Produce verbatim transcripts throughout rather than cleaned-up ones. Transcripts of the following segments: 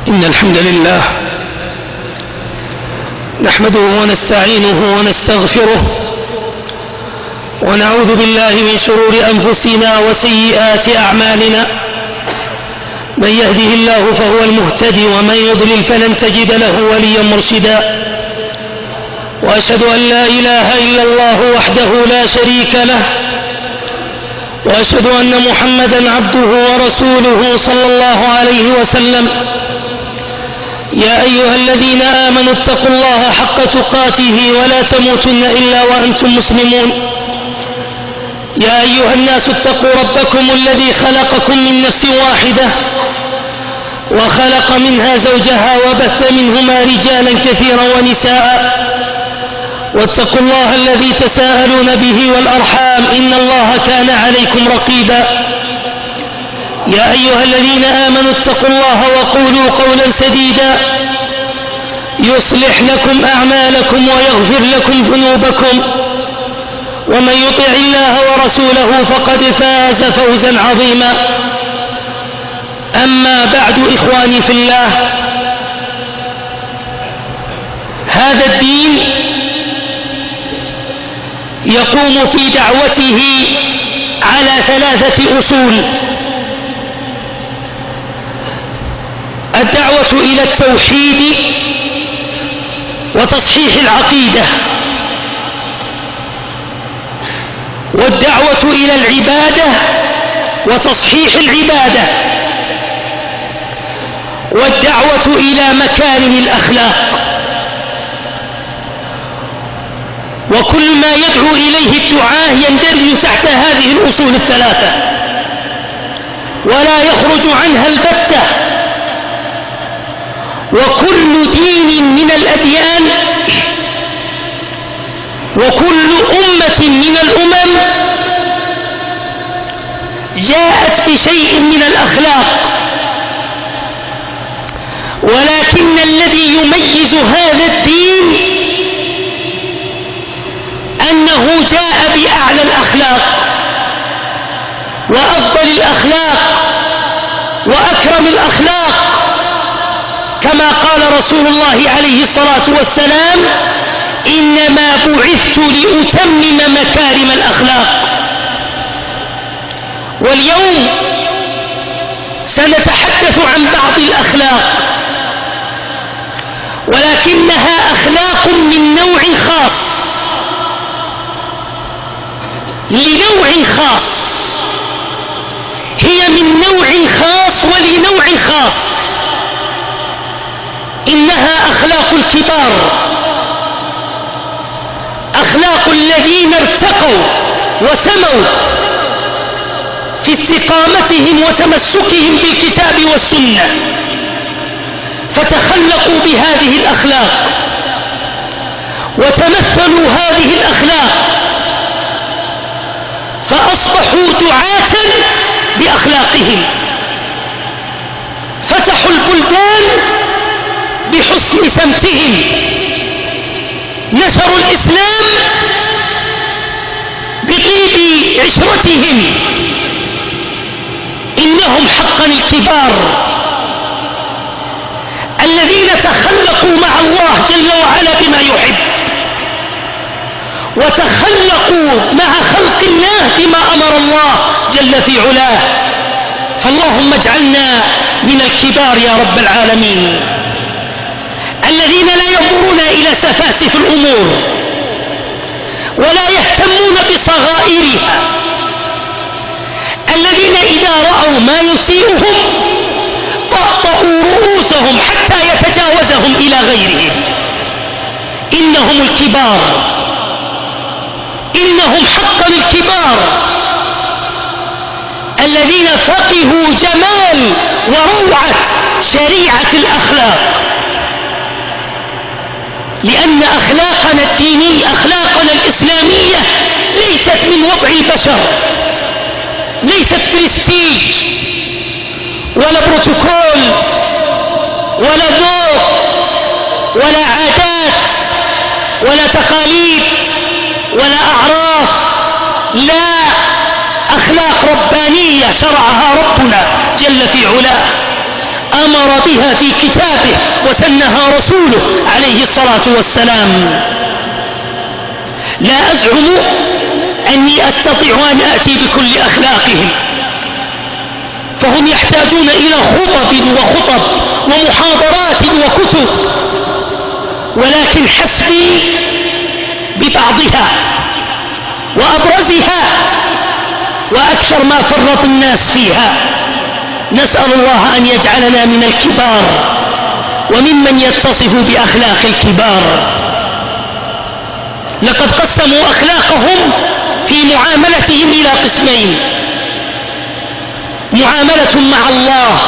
إن الحمد لله نحمده ونستعينه ونستغفره ونعوذ بالله من شرور أنفسنا وسيئات أعمالنا. من يهده الله فهو المهتدي ومن يضلل فلن تجد له وليا مرشدا. وأشهد أن لا إله إلا الله وحده لا شريك له، وأشهد أن محمدا عبده ورسوله صلى الله عليه وسلم. يا أيها الذين آمنوا اتقوا الله حق تقاته ولا تموتن إلا وأنتم مسلمون. يا أيها الناس اتقوا ربكم الذي خلقكم من نفس واحدة وخلق منها زوجها وبث منهما رجالا كثيرا ونساء، واتقوا الله الذي تساءلون به والأرحام إن الله كان عليكم رقيبا. يا أيها الذين آمنوا اتقوا الله وقولوا قولا سديدا يصلح لكم أعمالكم ويغفر لكم ذنوبكم، ومن يطع الله ورسوله فقد فاز فوزا عظيما. أما بعد، إخواني في الله، هذا الدين يقوم في دعوته على ثلاثة أصول: الدعوة إلى التوحيد وتصحيح العقيدة، والدعوة إلى العبادة وتصحيح العبادة، والدعوة إلى مكارم الأخلاق. وكل ما يدعو إليه الدعاة يندرج تحت هذه الأصول الثلاثة ولا يخرج عنها البتة. وكل دين من الأديان وكل أمة من الأمم جاءت بشيء من الأخلاق، ولكن الذي يميز هذا الدين أنه جاء بأعلى الأخلاق وأفضل الأخلاق وأكرم الأخلاق، كما قال رسول الله عليه الصلاة والسلام: إنما بعثت لأتمم مكارم الأخلاق. واليوم سنتحدث عن بعض الأخلاق، ولكنها أخلاق من نوع خاص لنوع خاص، هي من نوع خاص ولنوع خاص. إنها أخلاق الكبار، أخلاق الذين ارتقوا وسموا في استقامتهم وتمسكهم بالكتاب والسنة، فتخلقوا بهذه الأخلاق وتمثلوا هذه الأخلاق، فأصبحوا دعاة بأخلاقهم، فتحوا البلدان بحسن سمتهم، نشروا الإسلام بطيب عشرتهم. إنهم حقا الكبار الذين تخلقوا مع الله جل وعلا بما يحب، وتخلقوا مع خلق الله بما أمر الله جل في علاه. فاللهم اجعلنا من الكبار يا رب العالمين، الذين لا ينظرون إلى سفاسف الأمور ولا يهتمون بصغائرها، الذين إذا رأوا ما يسيئهم طأطأوا رؤوسهم حتى يتجاوزهم إلى غيرهم. إنهم الكبار، إنهم حقا الكبار الذين فقهوا جمال وروعة شريعة الأخلاق. لأن أخلاقنا الدينية، أخلاقنا الإسلامية ليست من وضع البشر، ليست برستيج ولا بروتوكول ولا ذوق ولا عادات ولا تقاليد ولا أعراف. لا، أخلاق ربانية شرعها ربنا جل في علاه، أمر بها في كتابه وسنها رسوله عليه الصلاة والسلام. لا أزعم أني أستطيع أن آتي بكل أخلاقهم، فهم يحتاجون إلى خطب وخطب ومحاضرات وكتب، ولكن حسبي ببعضها وأبرزها وأكثر ما فرط الناس فيها. نسأل الله أن يجعلنا من الكبار وممن يتصف بأخلاق الكبار. لقد قسموا أخلاقهم في معاملتهم إلى قسمين: معاملة مع الله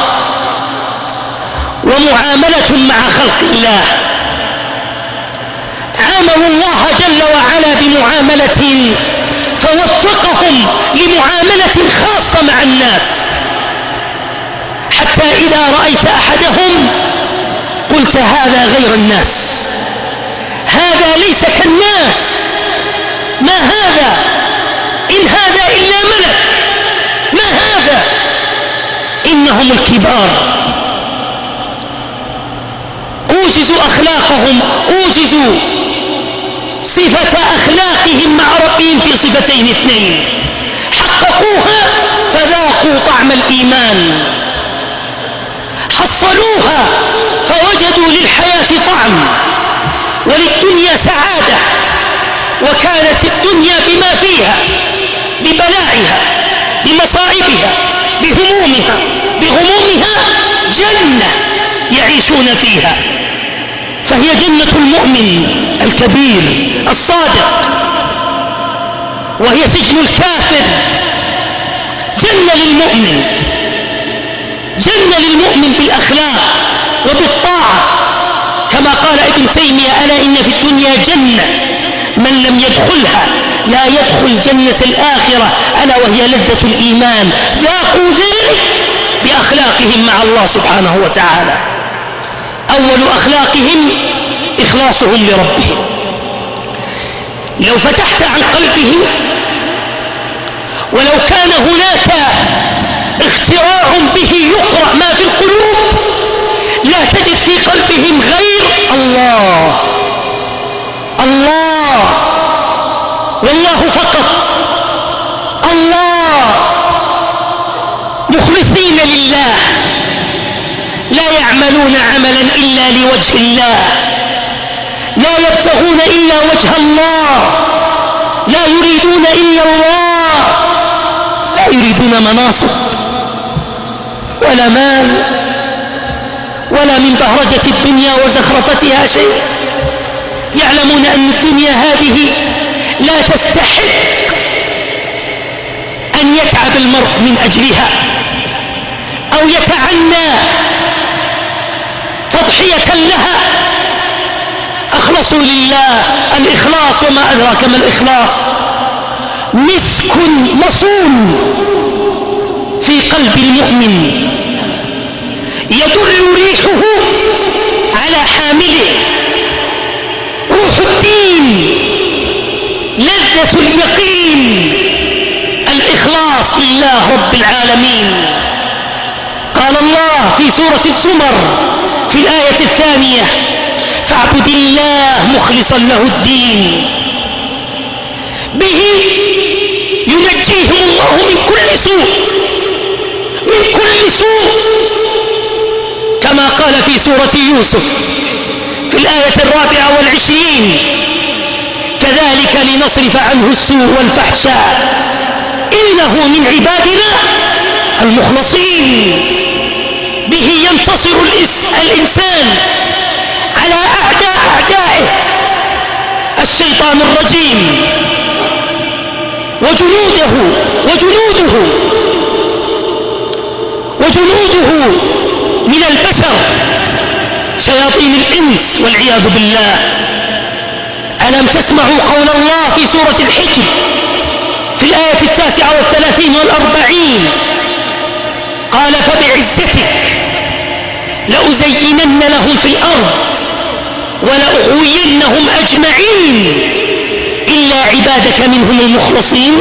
ومعاملة مع خلق الله. عاملوا الله جل وعلا بمعاملة فوفقهم لمعاملة خاصة مع الناس، حتى إذا رأيت أحدهم قلت هذا غير الناس، هذا ليس كالناس، ما هذا؟ إن هذا إلا ملك، ما هذا؟ إنهم الكبار. أوجزوا أخلاقهم، أوجزوا صفة أخلاقهم مع ربهم في صفتين اثنين، حققوها فذاقوا طعم الإيمان، حصلوها فوجدوا للحياة طعم وللدنيا سعادة، وكانت الدنيا بما فيها، ببلائها، بمصائبها، بهمومها، بغمومها، جنة يعيشون فيها، فهي جنة المؤمن الكبير الصادق، وهي سجن الكافر. جنة للمؤمن، جنة للمؤمن بالأخلاق وبالطاعة، كما قال ابن تيمية: ألا إن في الدنيا جنة من لم يدخلها لا يدخل جنة الآخرة، ألا وهي لذة الإيمان. ذاقوا ذلك بأخلاقهم مع الله سبحانه وتعالى. أول أخلاقهم إخلاصهم لربهم. لو فتحت عن قلبهم ولو كان هناك اختراع به يقرأ ما في القلوب لا تجد في قلبهم غير الله، الله والله فقط، الله، مخلصين لله، لا يعملون عملا إلا لوجه الله، لا يبتغون إلا وجه الله، لا يريدون إلا الله، لا يريدون مناصب ولا مال ولا من بهرجة الدنيا وزخرفتها شيء. يعلمون أن الدنيا هذه لا تستحق أن يتعب المرء من أجلها أو يتعنى تضحية لها. أخلصوا لله. الإخلاص وما أدراك ما الإخلاص، مسك مصون في قلب المؤمن يدل ريحه على حامله، روح الدين، لذة اليقين، الإخلاص لله رب العالمين. قال الله في سورة الزمر في الآية الثانية: فاعبد الله مخلصا له الدين. به ينجيهم الله من كل سوء، من كل سوء، كما قال في سورة يوسف في الآية الرابعة والعشرين: كذلك لنصرف عنه السوء والفحشاء إنه من عبادنا المخلصين. به ينتصر الإنسان على أعداء أعدائه، الشيطان الرجيم وجنوده وجنوده وجنوده من البشر، شياطين الإنس والعياذ بالله. ألم تسمعوا قول الله في سورة الحجر في الآية التاسعة والثلاثين والأربعين: قال فبعزتك لأزينن لهم في الأرض ولأغوينهم أجمعين إلا عبادك منهم المخلصين.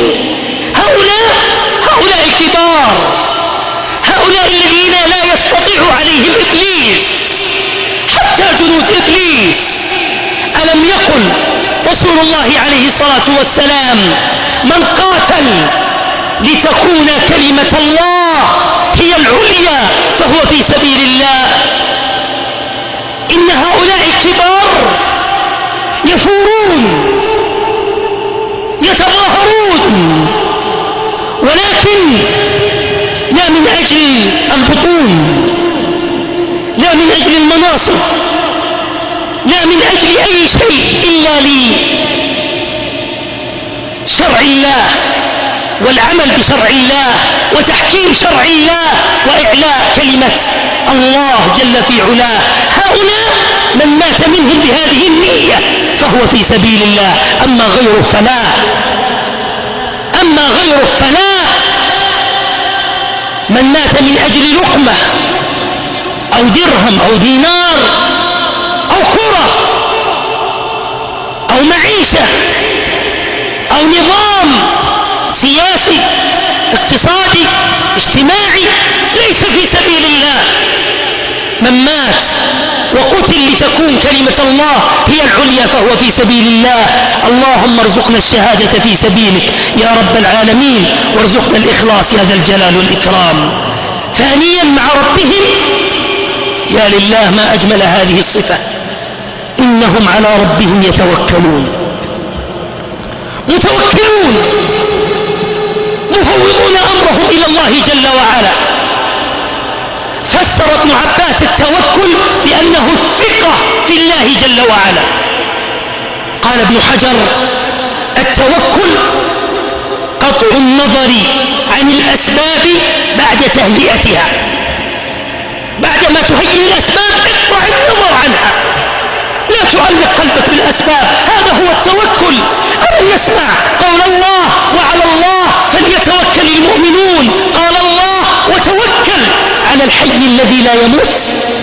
هؤلاء هؤلاء الكبار، هؤلاء الذين لا يستطيع عليهم إبليس، حتى جنود إبليس. ألم يقل رسول الله عليه الصلاة والسلام: من قاتل لتكون كلمة الله هي العليا فهو في سبيل الله. إن هؤلاء الكبار يثورون يتظاهرون، ولكن لا من أجل البطون، لا من أجل المناصب، لا من أجل أي شيء إلا لشرع الله والعمل بشرع الله وتحكيم شرع الله وإعلاء كلمة الله جل في علاه. هؤلاء من مات منهم بهذه النية فهو في سبيل الله. أما غيره فلا، أما غيره فلا. من مات من أجل لقمة أو درهم أو دينار أو كرة أو معيشة أو نظام سياسي اقتصادي اجتماعي ليس في سبيل الله. من مات وقتل لتكون كلمة الله هي العليا فهو في سبيل الله. اللهم ارزقنا الشهادة في سبيلك يا رب العالمين، وارزقنا الإخلاص يا ذا الجلال والإكرام. ثانيا مع ربهم، يا لله ما أجمل هذه الصفة، إنهم على ربهم يتوكلون، متوكلون مفوضون أمرهم إلى الله جل وعلا. فسر ابن عباس التوكل بأنه الثقة في الله جل وعلا. قال ابن حجر: التوكل قطع النظر عن الأسباب بعد تهيئتها. بعدما تهيئ الأسباب اقطع النظر عنها، لا تعلق قلبك بالأسباب. هذا هو التوكل. ألم نسمع قول الله: وعلى الله فليتوكل المؤمنون. قال الله: وتوكل على الحي الذي لا يموت،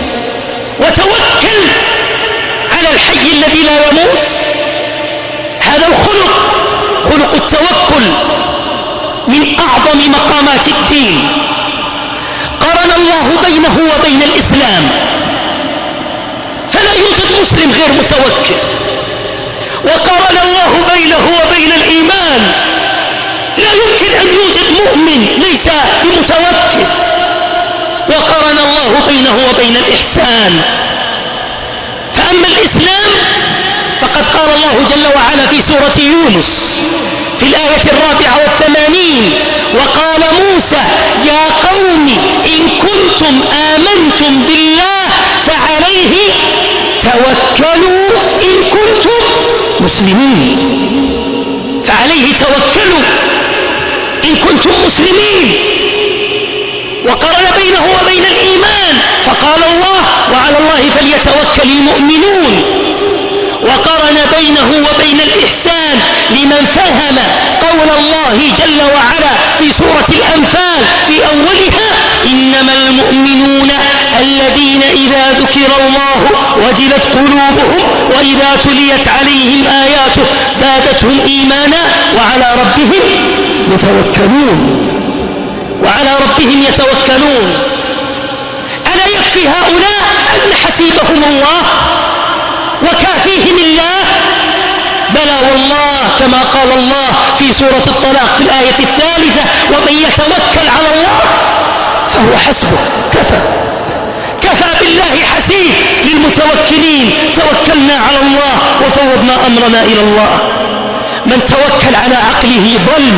وتوكل على الحي الذي لا يموت. هذا الخلق، خلق التوكل، من أعظم مقامات الدين. قرن الله بينه وبين الإسلام، فلا يوجد مسلم غير متوكل. وقرن الله بينه وبين الإيمان، لا يمكن أن يوجد مؤمن ليس بمتوكل. وقرن الله بينه وبين الإحسان. فأما الإسلام فقد قال الله جل وعلا في سورة يونس في الآية الرابعة والثمانين: وقال موسى: يا قوم إن كنتم آمنتم بالله فعليه توكلوا إن كنتم مسلمين. فعليه توكلوا إن كنتم مسلمين. وقرن بينه وبين الإيمان فقال الله: وعلى الله فليتوكل المؤمنون. وقرن بينه وبين الإحسان لمن فهم قول الله جل وعلا في سورة الأنفال في أولها: إنما المؤمنون الذين إذا ذكر الله وجلت قلوبهم وإذا تليت عليهم آياته زادتهم إيمانا وعلى ربهم يتوكلون. وعلى ربهم يتوكلون. ألا يكفي هؤلاء أن حسيبهم الله وكافيهم الله؟ بلى والله، كما قال الله في سورة الطلاق في الآية الثالثة: ومن يتوكل على الله فهو حسبه. كفى كفى بالله حسيب للمتوكلين. توكلنا على الله وفوضنا أمرنا إلى الله. من توكل على عقله ضل،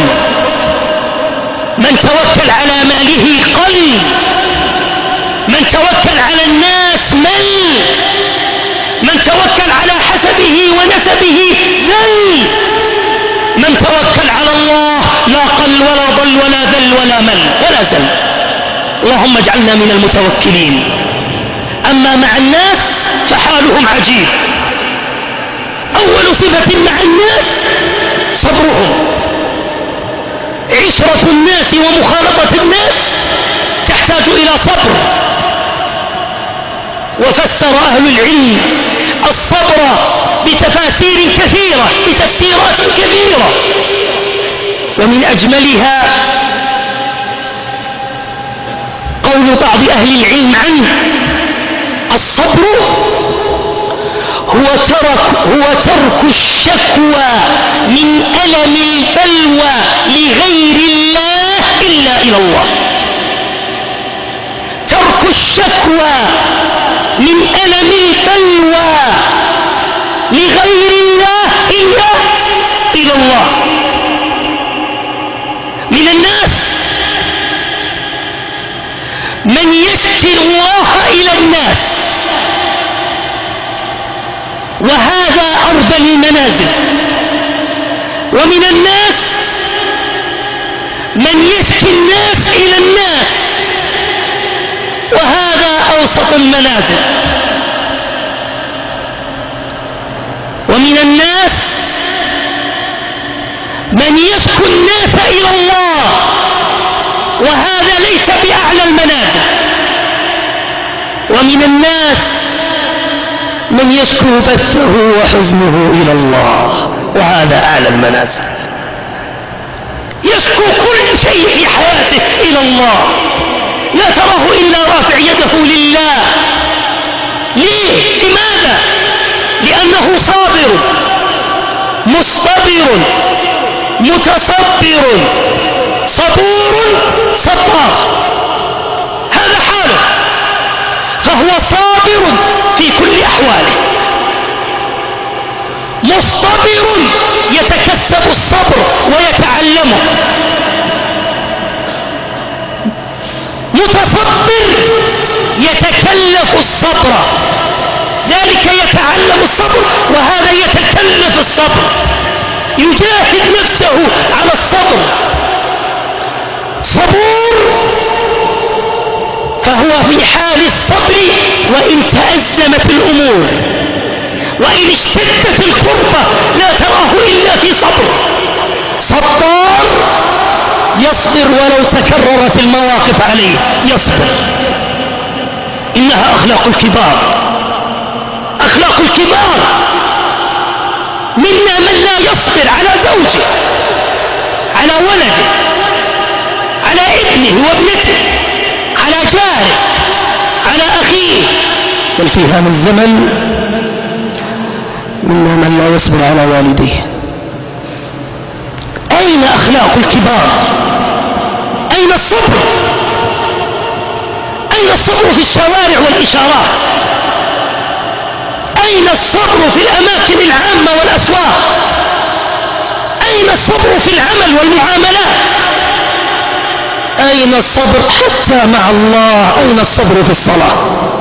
من توكل على ماله قل، من توكل على الناس مل، من توكل على حسبه ونسبه ذل. من توكل على الله لا قل ولا ضل ولا ذل ولا مل ولا زل. اللهم اجعلنا من المتوكلين. أما مع الناس فحالهم عجيب. أول صفة مع الناس صبرهم. عشرة الناس ومخالطة الناس تحتاج إلى صبر. وفسر أهل العلم الصبر بتفاسير كثيرة، بتفسيرات كثيرة، ومن أجملها قول بعض أهل العلم عنه: الصبر هو ترك, هو ترك الشكوى من ألم البلوى لغير الله إلا إلى الله. ترك الشكوى من ألم البلوى لغير الله إلا إلى الله. من الناس من يشكي الله إلى الناس، وهذا أرذل المنازل. ومن الناس من يشكي الناس إلى الناس، وهذا أوسط المنازل. ومن الناس من يشكو الناس إلى الله، وهذا ليس بأعلى المنازل. ومن الناس من يشكو بثه وحزنه إلى الله، وهذا أعلى المنازل. يشكو كل شيء في حياته إلى الله، لا تراه إلا رافع يده لله. ليه؟ لماذا؟ لأنه صابر مصطبر متصبر صبور صبار، هذا حاله. فهو صابر في كل أحواله، مصطبر يتكسب الصبر ويتعلمه، متصبر يتكلف الصبر، ذلك يتعلم الصبر وهذا يتكلف الصبر، يجاهد نفسه على الصبر. صبور فهو في حال الصبر وإن تأزمت الأمور، وإن اشتدت الكربة لا تراه إلا في صبر. صبار يصبر ولو تكررت المواقف عليه، يصبر. إنها أخلاق الكبار، أخلاق الكبار. منا من لا يصبر على زوجه، على ولده، على ابنه وابنته، على جاره، على أخيه. بل في هذا الزمن منا من لا يصبر على والديه. أين أخلاق الكبار؟ أين الصبر؟ أين الصبر في الشوارع والإشارات؟ أين الصبر في الأماكن العامة والأسواق؟ أين الصبر في العمل والمعاملات؟ أين الصبر حتى مع الله؟ أين الصبر في الصلاة؟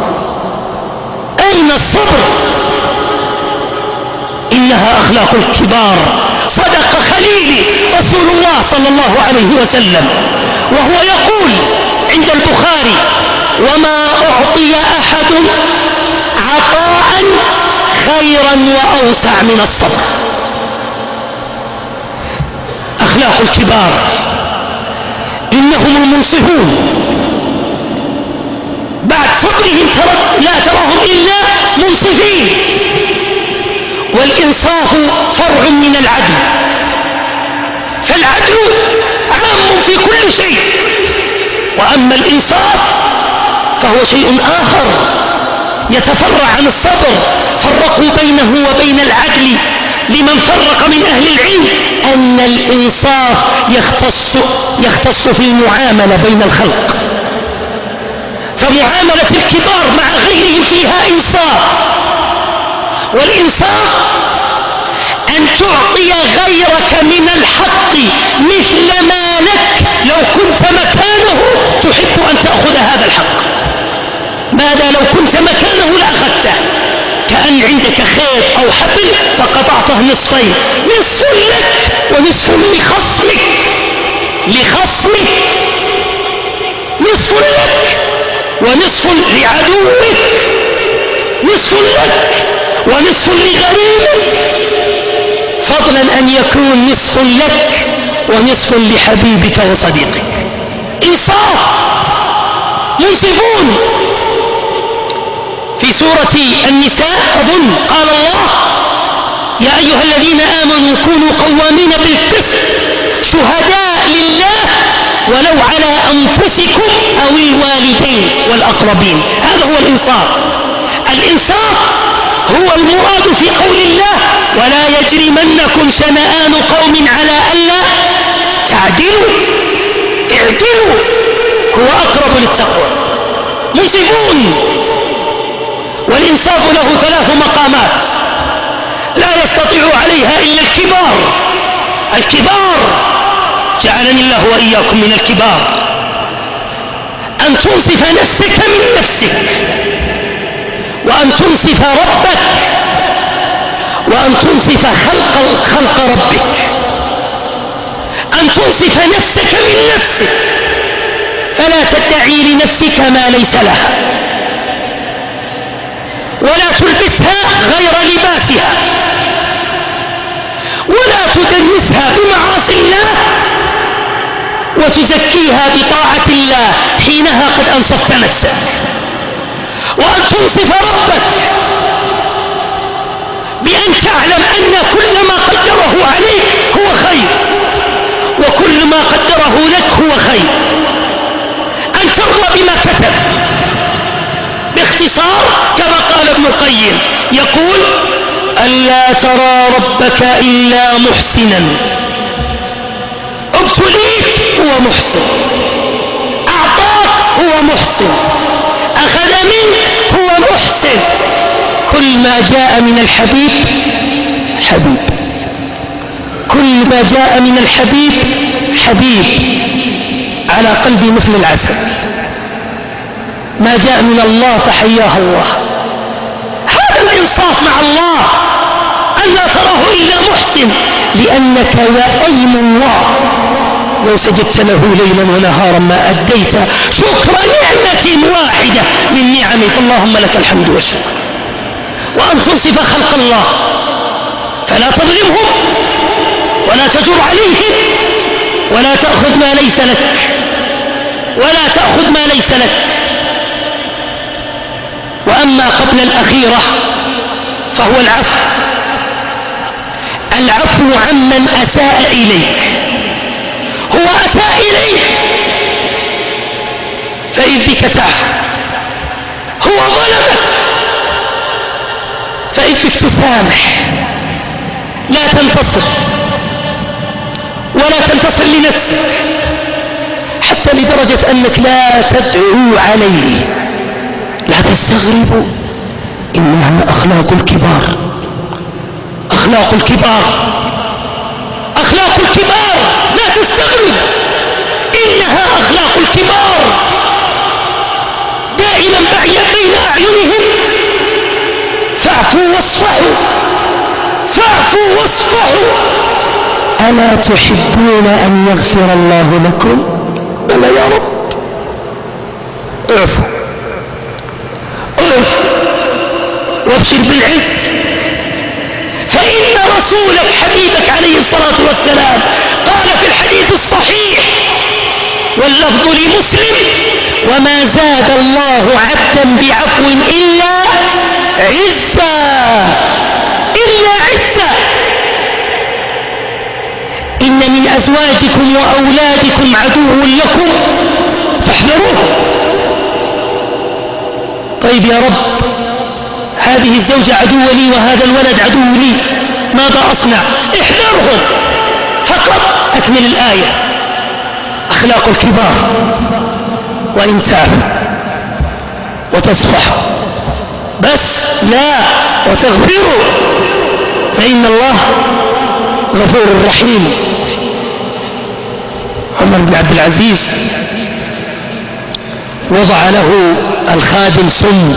أين الصبر؟ إنها أخلاق الكبار. صدق خليلي رسول الله صلى الله عليه وسلم وهو يقول عند البخاري: وما أعطي أحد عطاء خيرا وأوسع من الصبر. أخلاق الكبار إنهم المنصفون، بعد صبرهم لا تراهم إلا منصفين. والإنصاف فرع من العدل، فالعدل عام في كل شيء، وأما الإنصاف فهو شيء آخر يتفرع عن الصبر. فرقوا بينه وبين العدل لمن فرق من أهل العلم أن الإنصاف يختص, يختص في المعاملة بين الخلق، فمعاملة الكبار مع غيرهم فيها إنصاف. والإنصاف أن تعطي غيرك من الحق مثل ما لك لو كنت مكانه تحب أن تأخذ هذا الحق. ماذا لو كنت مكانه لأخذته؟ كأن عندك خيط أو حبل فقطعته نصفين، نصف لك ونصف لخصمك، لخصمك نصف لك ونصف لعدوك، نصف لك ونصف لغريبك، فضلا أن يكون نصف لك ونصف لحبيبك وصديقك. إنصاف، منصفون. في سورة النساء أظن قال الله: يا أيها الذين آمنوا كونوا قوامين بالقسط شهداء لله ولو على أنفسكم أو الوالدين والأقربين. هذا هو الإنصاف. الإنصاف هو المراد في قول الله ولا يجرمنكم شنآن قوم على ألا تعدلوا اعدلوا هو أقرب للتقوى. منصفون. والإنصاف له ثلاث مقامات لا يستطيع عليها إلا الكبار. الكبار جعلني الله وإياكم من الكبار. أن تنصف نفسك من نفسك، وأن تنصف ربك، وأن تنصف خلق, خلق ربك. أن تنصف نفسك من نفسك فلا تدعي لنفسك ما ليس لها، ولا تلبسها غير لباسها، ولا تدنسها بمعاصي الله وتزكيها بطاعة الله حينها قد أنصفت نفسك. وأن تنصف ربك بأن تعلم أن كل ما قدره عليك هو خير، وكل ما قدره لك هو خير. أن ترضى بما كتب. باختصار كما قال ابن القيم يقول ألا ترى ربك إلا محسنا. ابتليت هو محسن، أعطاك هو محسن، أخذ منك هو محسن. كل ما جاء من الحبيب حبيب، كل ما جاء من الحبيب حبيب على قلبي مثل العسل. ما جاء من الله فحياه الله. هذا الإنصاف مع الله أن لا تراه إلا محسن، لأنك وأيم الله لو سجدت له ليلا ونهارا ما أديت شكر نعمة واحدة من نعمه، فاللهم لك الحمد والشكر. وأن تنصف خلق الله فلا تظلمهم ولا تجر عليهم ولا تأخذ ما ليس لك، ولا تأخذ ما ليس لك. وأما قبل الأخيرة فهو العفو. العفو عمن أساء إليك. هو أساء إليك فإذ بك تعفو، هو ظلمك فإذ بك تسامح. لا تنتصر ولا تنتصر لنفسك حتى لدرجة أنك لا تدعو عليه. لا تستغربوا، إنها أخلاق الكبار. أخلاق الكبار أخلاق الكبار لا تستغرب، إنها أخلاق الكبار. دائما بين أعينهم فاعفوا واصفحوا فاعفوا واصفحوا. ألا تحبون أن يغفر الله لكم؟ بلى يا رب. اعفوا اعفوا وابشر بالعز، فإن رسولك حبيبك عليه الصلاة والسلام قال في الحديث الصحيح واللفظ لمسلم وما زاد الله عبدا بعفو إلا عزا إلا عزا. إن من أزواجكم وأولادكم عدو لكم فاحذروه. طيب يا رب، هذه الزوجة عدو لي وهذا الولد عدو لي، ماذا أصنع؟ احذرهم فقط. أكمل الآية. أخلاق الكبار وإن تابوا وتصفحوا بس لا وتغفروا فإن الله غفور رحيم. عمر بن عبد العزيز وضع له الخادم سم،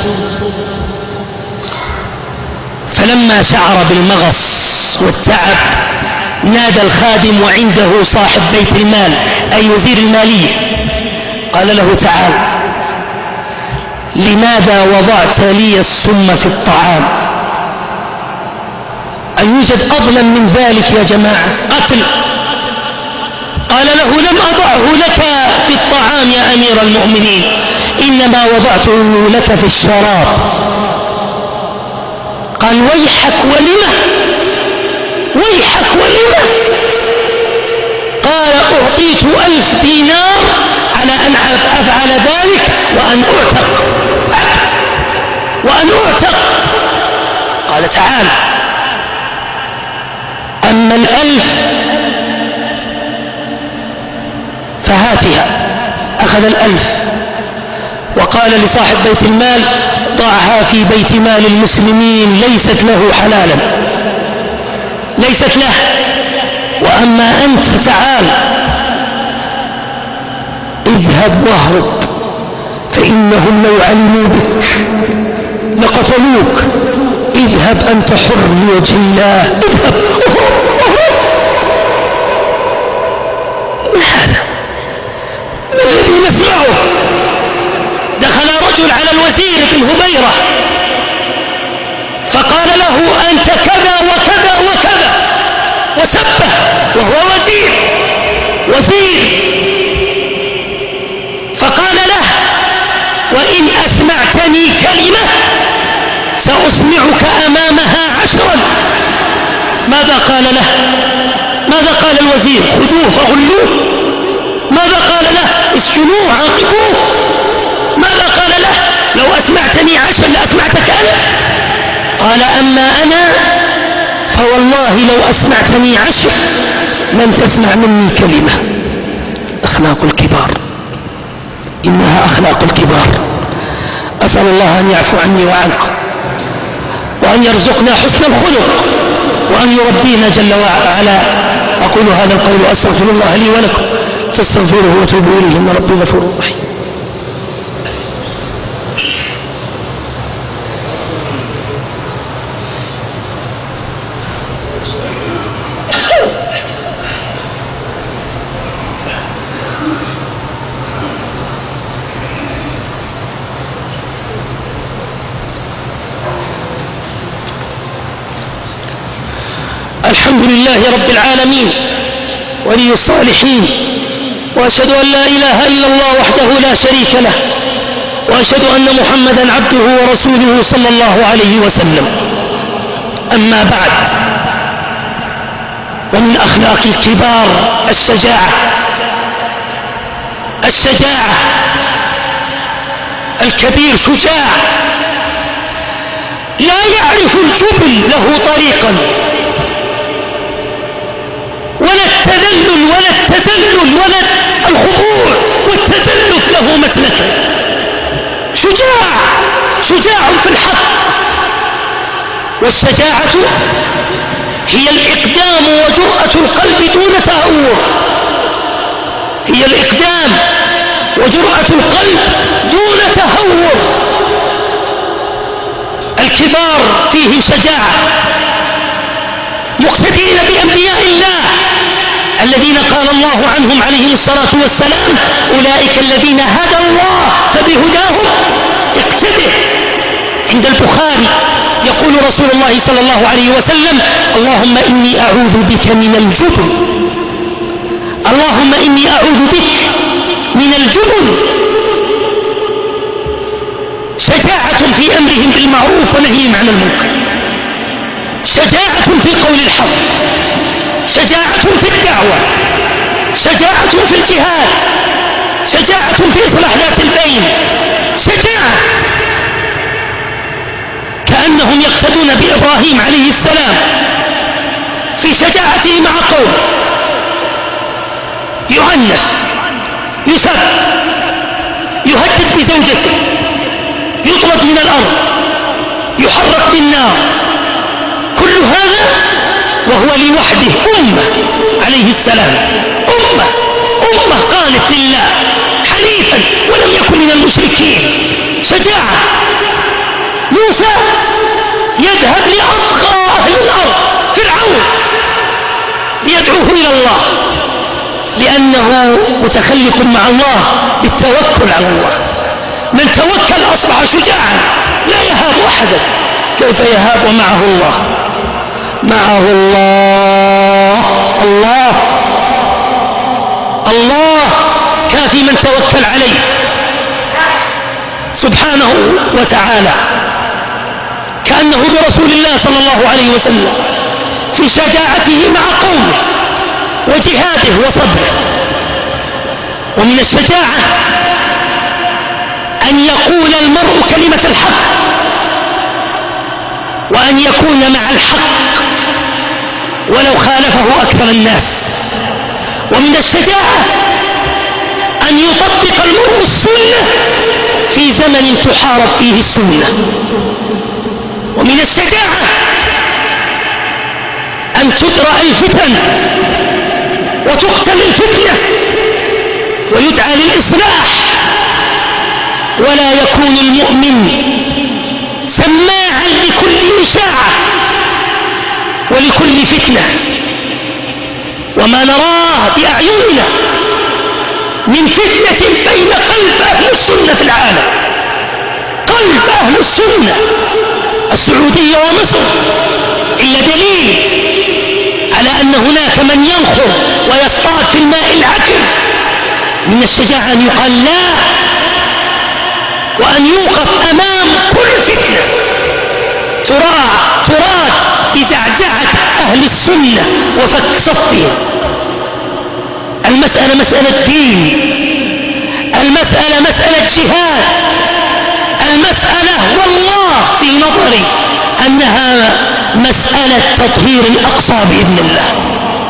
فلما شعر بالمغص والتعب نادى الخادم وعنده صاحب بيت المال أي وزير المالية، قال له تعال، لماذا وضعت لي السم في الطعام؟ أيوجد أظلم من ذلك يا جماعة؟ قتل. قال له لم أضعه لك في الطعام يا أمير المؤمنين، إنما وضعته لك في الشراب. قال ويحك ولما؟ ويحك ولما؟ قال أعطيت ألف دينار على أن أفعل ذلك وأن أعتق. وأن أعتق. قال تعالى أما الألف فهاتها. أخذ الألف وقال لصاحب بيت المال ضعها في بيت مال المسلمين، ليست له حلالا، ليست له. وأما أنت فتعال اذهب واهرب، فإنهم لو علموا بك لقتلوك. اذهب أنت حر لوجه الله، اذهب اهرب اهرب. ما هذا الذي نسمعه؟ دخل رجل على الوزير بن هبيرة فقال له أنت كذا وكذا وكذا وسبه، وهو وزير وزير. فقال له وإن أسمعتني كلمة سأسمعك أمامها عشرا. ماذا قال له؟ ماذا قال الوزير؟ خذوه فغلوه. ماذا قال له؟ اسجنوه عاقبوه. ماذا قال له؟ لو أسمعتني عشرا لأسمعتك أنت. قال أما أنا فوالله لو أسمعتني عشر لن تسمع مني كلمة. أخلاق الكبار، إنها أخلاق الكبار. أسأل الله أن يعفو عني وعنكم، وأن يرزقنا حسن الخلق، وأن يربينا جل وعلا. أقول هذا القول وأستغفر الله لي ولكم، فاستغفروه وتوبوا إليه إن ربي غفور رحيم. الحمد لله رب العالمين ولي الصالحين، وأشهد أن لا إله إلا الله وحده لا شريك له، وأشهد أن محمدا عبده ورسوله صلى الله عليه وسلم. أما بعد، ومن أخلاق الكبار الشجاعة الشجاعة الكبير شجاع، لا يعرف الجبل له طريقا، ولا التذلل ولا التذلل ولا الخضوع والتزلف له مسلكا. شجاع شجاع في الحق. والشجاعة هي الإقدام وجرأة القلب دون تهور. هي الإقدام وجرأة القلب دون تهور. الكبار فيهم شجاعة، مقتدين بأنبياء الله الذين قال الله عنهم عليه الصلاة والسلام أولئك الذين هدى الله فبهداهم اقتده. عند البخاري يقول رسول الله صلى الله عليه وسلم اللهم إني أعوذ بك من الجبن، اللهم إني أعوذ بك من الجبن. شجاعة في أمرهم بالمعروف ونهيهم عن المنكر، شجاعة في قول الحق، شجاعة في الدعوة، شجاعة في الجهاد، شجاعة في إصلاح ذات البين، شجاعة كأنهم يقتدون بإبراهيم عليه السلام في شجاعته مع قوم. يعنف، يسب، يهدد بزوجته، يطرد من الأرض، يحرق بالنار. كل هذا وهو لوحده أمة عليه السلام، أمة أمة قالت لله حنيفا ولم يكن من المشركين. شجاعة. موسى يذهب لأطغى أهل الأرض فرعون ليدعوه إلى الله، لأنه متخلق مع الله بالتوكل على الله. من توكل أصبح شجاعا لا يهاب أحدا. كيف يهاب ومعه الله؟ معه الله الله الله كافي من توكل عليه سبحانه وتعالى. كأنه برسول الله صلى الله عليه وسلم في شجاعته مع قومه وجهاده وصبره. ومن الشجاعة أن يقول المرء كلمة الحق وأن يكون مع الحق ولو خالفه أكثر الناس. ومن الشجاعة أن يطبق المرء السنة في زمن تحارب فيه السنة. ومن الشجاعة أن تدرأ الفتن وتقتل الفتنة ويدعى للإصلاح، ولا يكون المؤمن سماعا لكل إشاعة ولكل فتنة. وما نراه بأعيننا من فتنة بين قلب أهل السنة في العالم، قلب أهل السنة السعودية ومصر، إلا دليل على أن هناك من ينخر ويصطاد في الماء العكر. من الشجاعة أن يقال لا، وأن يوقف أمام كل فتنة تراد بزعزعة أهل السنة وفك صفهم. المسألة مسألة دين، المسألة مسألة جهاد، المسألة والله في نظري أنها مسألة تطهير الأقصى بإذن الله،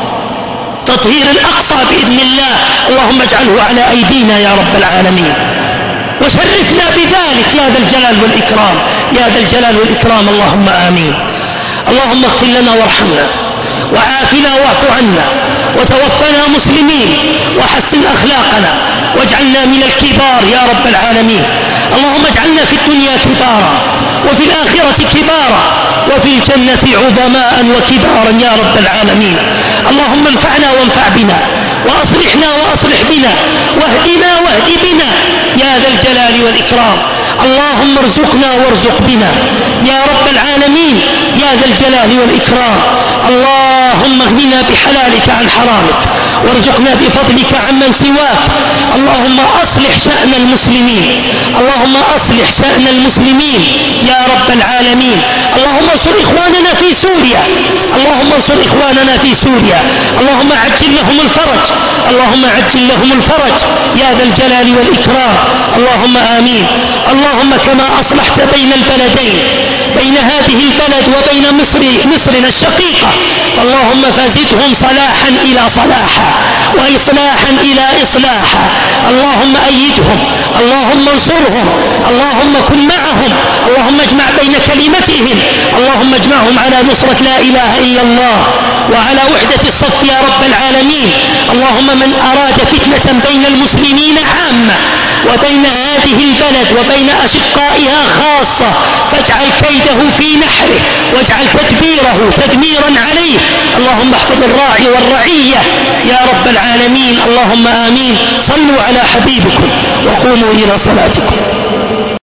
تطهير الأقصى بإذن الله. اللهم اجعله على أيدينا يا رب العالمين، وشرفنا بذلك يا ذا الجلال والإكرام، يا ذا الجلال والإكرام، اللهم آمين. اللهم اغفر لنا وارحمنا وعافنا واعف عنا وتوفنا مسلمين وحسن أخلاقنا واجعلنا من الكبار يا رب العالمين. اللهم اجعلنا في الدنيا كبارا وفي الآخرة كبارا وفي الجنة عظماء وكبارا يا رب العالمين. اللهم انفعنا وانفع بنا وأصلحنا وأصلح بنا واهدنا واهد بنا يا ذا الجلال والإكرام. اللهم ارزقنا وارزق بنا يا رب العالمين يا ذا الجلال والإكرام. اللهم اغننا بحلالك عن حرامك وارزقنا بفضلك عمن سواك. اللهم أصلح شأن المسلمين، اللهم أصلح شأن المسلمين يا رب العالمين. اللهم انصر إخواننا في سوريا، اللهم انصر إخواننا في سوريا، اللهم عجل لهم الفرج، اللهم عجل لهم الفرج يا ذا الجلال والإكرام، اللهم آمين. اللهم كما أصلحت بين البلدين، بين هذه البلد وبين مصر مصرنا الشقيقة، اللهم فزدهم صلاحا إلى صلاحا وإصلاحا إلى إصلاحا. اللهم أيدهم، اللهم انصرهم، اللهم كن معهم، اللهم اجمع بين كلمتهم، اللهم اجمعهم على نصرة لا إله إلا الله وعلى وحدة الصف يا رب العالمين. اللهم من أراد فتنة بين المسلمين عامة وبين هذه البلد وبين أشقائها خاصة فاجعل كيده في نحره واجعل تدبيره تدميرا عليه. اللهم احفظ الراعي والرعية يا رب العالمين، اللهم آمين. صلوا على حبيبكم وقوموا إلى صلاتكم.